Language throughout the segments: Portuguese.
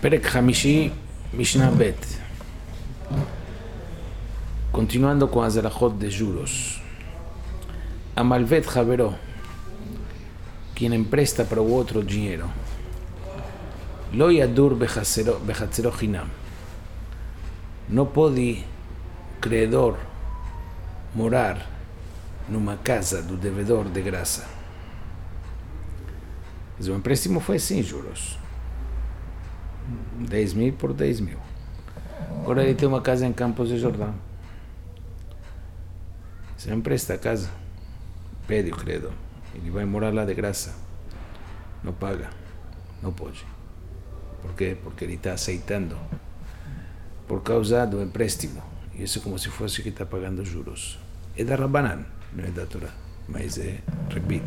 Perek Hamishi, Mishnah Bet. Continuando com as alahot de juros. Amalvet Havero, quem empresta para o outro dinheiro. Lo yadur bechatzero hinam. Não pode credor morar numa casa do devedor de graça. Mas o empréstimo foi sem juros. 10 mil por 10 mil. Agora ele tem uma casa em Campos de Jordão. Você empresta a casa, pede o credor. Ele vai morar lá de graça. Não paga. Não pode. Por quê? Porque ele está aceitando. Por causa do empréstimo. E isso é como se fosse que está pagando juros. É da Rabbanan, não é da Torá. Mas é rebite.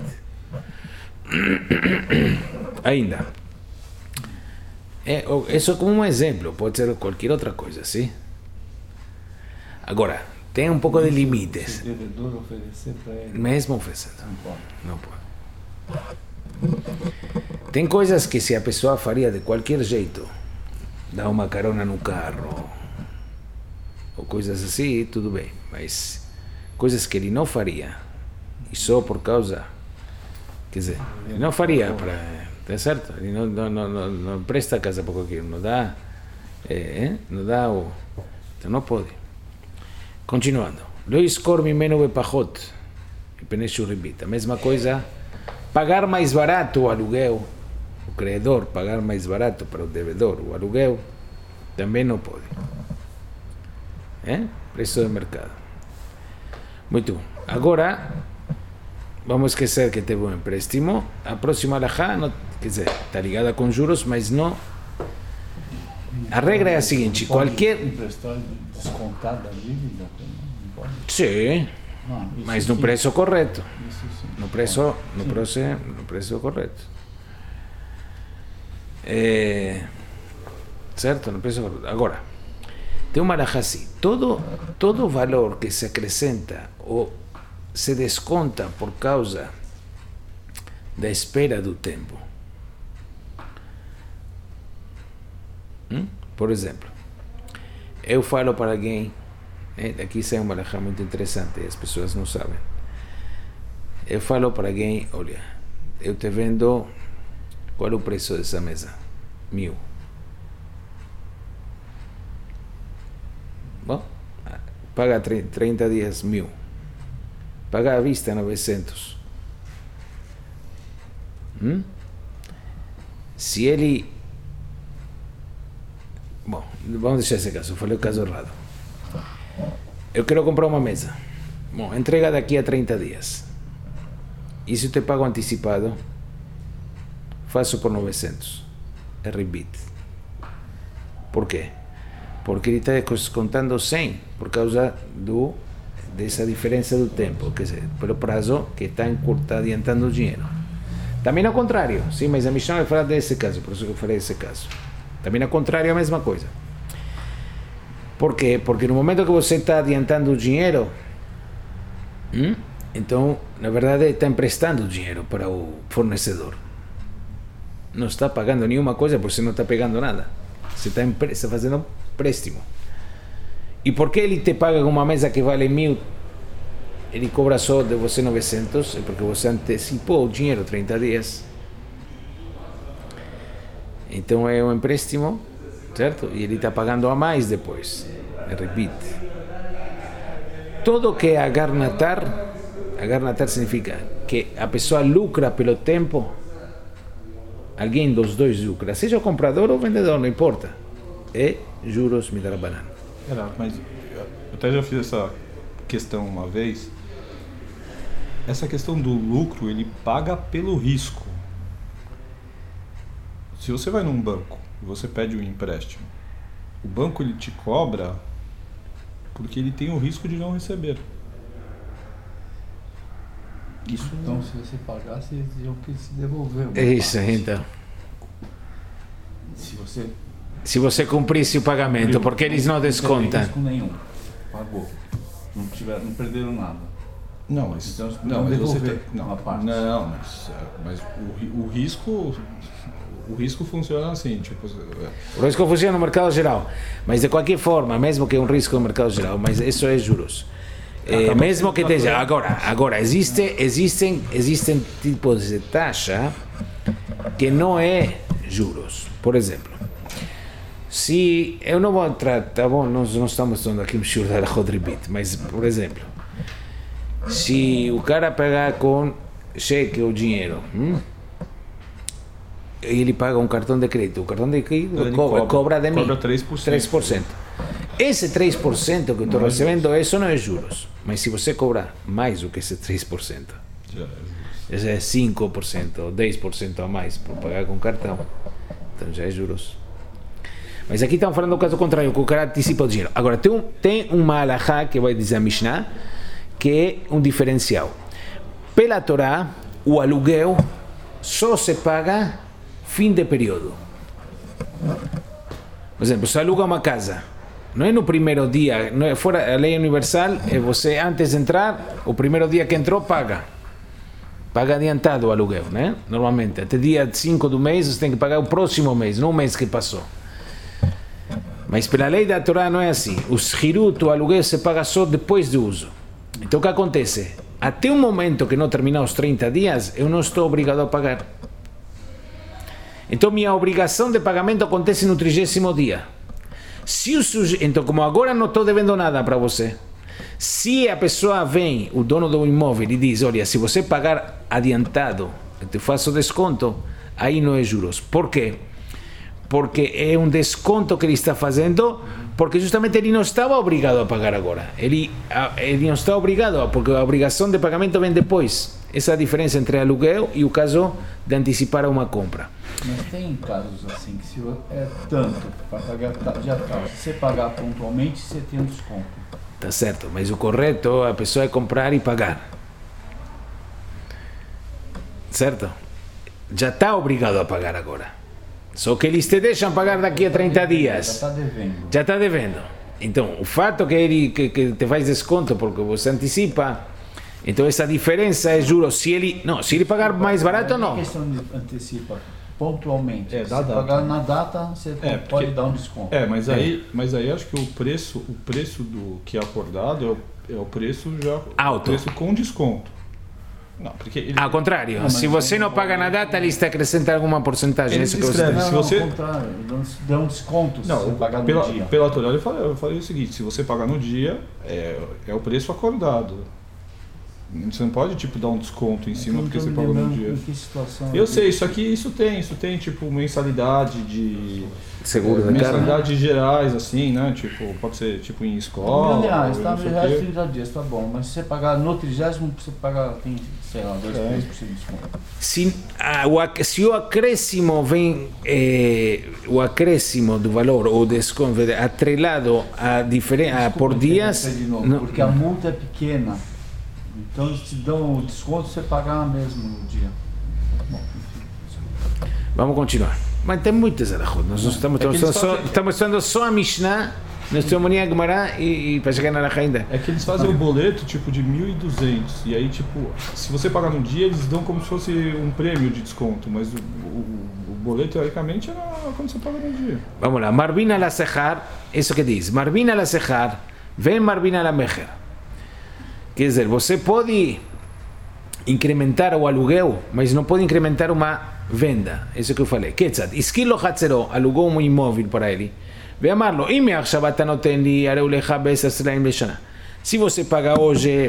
Ainda. Isso é como um exemplo. Pode ser qualquer outra coisa, sim? Agora, tem um pouco de limites. Se o devedor oferecer para ele. Mesmo oferecendo. Não pode. Tem coisas que se a pessoa faria de qualquer jeito, dar uma carona no carro, ou coisas assim, tudo bem. Mas coisas que ele não faria, e só por causa, quer dizer, ele não faria para... Tá certo? Ele não presta a casa para qualquer um, não dá, não dá o... Então não pode. Continuando. Lo iskor mimeno bepachot, peneshu ribit. A mesma coisa, pagar mais barato o aluguel, o credor pagar mais barato para o devedor, o aluguel, também não pode. Preço de mercado. Muito bom. Agora, vamos esquecer que teve um empréstimo. A próxima alahá, quer dizer, está ligada com juros, mas não... A regra é a seguinte, qualquer... Emprestar descontar da dívida? Não pode? Sim, mas no preço correto. Isso sim. No preço correto. Certo? No preço correto. Agora, tem uma alahá assim. Todo valor que se acrescenta ou se desconta por causa da espera do tempo. Por exemplo, eu falo para alguém, aqui sai uma alahá muito interessante, as pessoas não sabem. Eu falo para alguém, olha, eu te vendo, qual é o preço dessa mesa? 1.000. Bom, paga 30 dias 1.000. Paga à vista 900. Se ele... Bom, vamos deixar esse caso. Eu falei o caso errado. Eu quero comprar uma mesa. Bom, entrega daqui a 30 dias. E se eu te pago antecipado, faço por 900. É rebite. Por quê? Porque ele está descontando 100 por causa dessa diferença do tempo, quer dizer, pelo prazo que está adiantando o dinheiro. Também ao contrário, sim, mas a Mishnah vai falar desse caso, por isso que eu falei desse caso. Também ao contrário é a mesma coisa. Por quê? Porque no momento que você está adiantando o dinheiro, então, na verdade, está emprestando o dinheiro para o fornecedor. Não está pagando nenhuma coisa, porque você não está pegando nada. Você está fazendo empréstimo. E por que ele te paga com uma mesa que vale 1.000, ele cobra só de você 900? É porque você antecipou o dinheiro 30 dias. Então é um empréstimo, certo? E ele está pagando a mais depois. Repite. Tudo que é agarnatar significa que a pessoa lucra pelo tempo, alguém dos dois lucra, seja o comprador ou o vendedor, não importa. É juros midrabanan. Mas eu até já fiz essa questão uma vez. Essa questão do lucro, ele paga pelo risco. Se você vai num banco e você pede um empréstimo, o banco ele te cobra porque ele tem o risco de não receber. Isso Então, se você pagasse, eles iam que se devolver. É isso, então. Se você cumprisse o pagamento, porque eles não descontam. Não tem risco nenhum. Pagou. Não perderam nada. Não, mas então, não, mas você devolver tem, não, uma parte. Não, mas o risco o risco funciona assim, tipo... O risco funciona no mercado geral, mas de qualquer forma, mesmo que é um risco no mercado geral, mas isso é juros. Mesmo que esteja... Agora existem tipos de taxa que não é juros. Por exemplo, se eu não vou entrar, tá bom, nós não estamos falando aqui um shiur da Rodribit, mas, por exemplo, se o cara pegar com cheque ou dinheiro, ele paga um cartão de crédito, o cartão de crédito cobra de mim 3%. Esse 3% que eu estou recebendo, isso não é juros, mas se você cobrar mais do que esse 3%, já é 5% ou 10% a mais por pagar com cartão, então já é juros. Mas aqui estamos falando do caso contrário, que o cara antecipa o dinheiro. Agora, tem uma alahá que vai dizer a Mishnah, que é um diferencial. Pela Torá, o aluguel só se paga fim de período. Por exemplo, se aluga uma casa, não é no primeiro dia, não é fora a lei universal, é você antes de entrar, o primeiro dia que entrou, paga adiantado o aluguel, né? Normalmente, até dia 5 do mês, você tem que pagar o próximo mês, não o mês que passou. Mas pela lei da Torá não é assim. O shirut, o aluguel, se paga só depois do uso. Então o que acontece? Até o momento que não terminar os 30 dias, eu não estou obrigado a pagar. Então minha obrigação de pagamento acontece no 30º dia. Então, como agora não estou devendo nada para você, se a pessoa vem, o dono do imóvel, e diz, olha, se você pagar adiantado, eu te faço desconto, aí não é juros. Por quê? Porque é um desconto que ele está fazendo, porque justamente ele não estava obrigado a pagar agora. Ele não está obrigado, porque a obrigação de pagamento vem depois. Essa é a diferença entre aluguel e o caso de antecipar uma compra. Mas tem casos assim, que se é tanto para pagar já tá. Se você pagar pontualmente, você tem um desconto. Tá certo, mas o correto, a pessoa é comprar e pagar. Certo? Já está obrigado a pagar agora. Só que eles te deixam pagar daqui a 30 dias. Já está devendo. Então, o fato que ele que te faz desconto porque você antecipa, então essa diferença é juros. Se ele pagar mais barato, não. É questão de antecipa pontualmente. Se data. pagar na data, você pode dar um desconto. Mas aí acho que o preço do que é acordado é o preço já alto. O preço com desconto. Não, porque ao contrário, se você não paga na data, ele está acrescentando alguma porcentagem. Ele escreve, se você... Ao contrário, dá um desconto se você pagar no dia. Pela Torá eu falei o seguinte, se você pagar no dia, é o preço acordado. Você não pode dar um desconto em cima porque você pagou no dia. Eu sei, isso tem tipo mensalidade de seguro da mensalidades gerais, assim, né? Tipo, pode ser tipo em escola. Aliás, tá, 30 dias, tá bom. Mas se você pagar no 30º, você paga, tem, sei lá, 2-3% de desconto. Se o acréscimo vem, o acréscimo do valor ou desconto atrelado a diferença por dias, não, porque a multa é pequena. Então eles te dão o desconto se você pagar mesmo no dia. Bom, vamos continuar. Mas tem muitas alahot. Nós estamos estando só a Mishnah, nós estamos a Gemara e para chegar na alahá ainda. É que eles fazem o boleto tipo de 1.200 e aí tipo, se você pagar no dia eles dão como se fosse um prêmio de desconto, mas o boleto teoricamente é quando você paga no dia. Vamos lá, Marbina la Sehar, isso que diz, Marbina la Sehar, vem Marbina la Mecher. Quer dizer, você pode incrementar o aluguel, mas não pode incrementar uma venda. Isso que eu falei. Ketzad, Iskilo Hatzero alugou um imóvel para ele. Ve amarlo, se você paga hoje,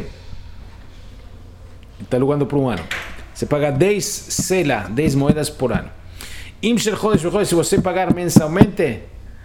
está alugando por um ano, você paga 10 sela, 10 moedas por ano. Se você pagar mensalmente,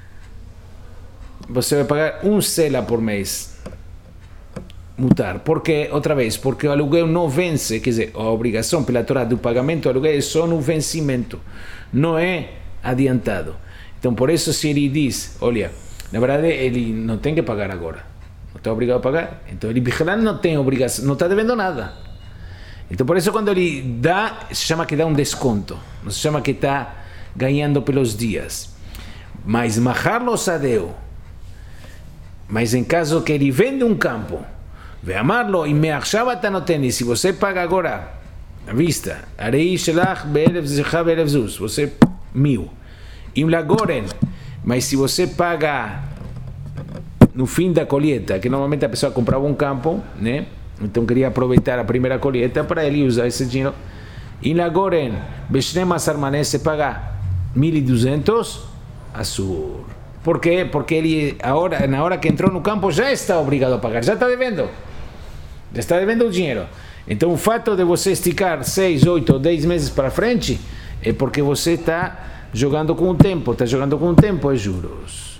você vai pagar 1 sela por mês. Mutar, porque outra vez, porque o aluguel não vence, quer dizer, a obrigação pela Torá do pagamento do aluguel é só no vencimento, não é adiantado. Então por isso se ele diz, olha, na verdade ele não tem que pagar agora, não está obrigado a pagar, então ele não tem obrigação, não está devendo nada. Então por isso quando ele dá, se chama que dá um desconto, não se chama que está ganhando pelos dias. Mas mahar lo sadeu, mas em caso que ele vende um campo, ve amarlo e me achava tanoteni, se você paga agora à vista, arei shelach be'elev zecha be'elev zuz, você 1.000. Im lagoren, mas se você paga no fim da colheita, que normalmente a pessoa comprava um campo, né? Então queria aproveitar a primeira colheita para ele usar esse dinheiro. Im lagoren, beshne masar mané, você paga 1.200 asur. Por quê? Porque ele, na hora que entrou no campo, já está obrigado a pagar, já está devendo o dinheiro. Então o fato de você esticar 6, 8 ou 10 meses para frente é porque você está jogando com o tempo, é juros.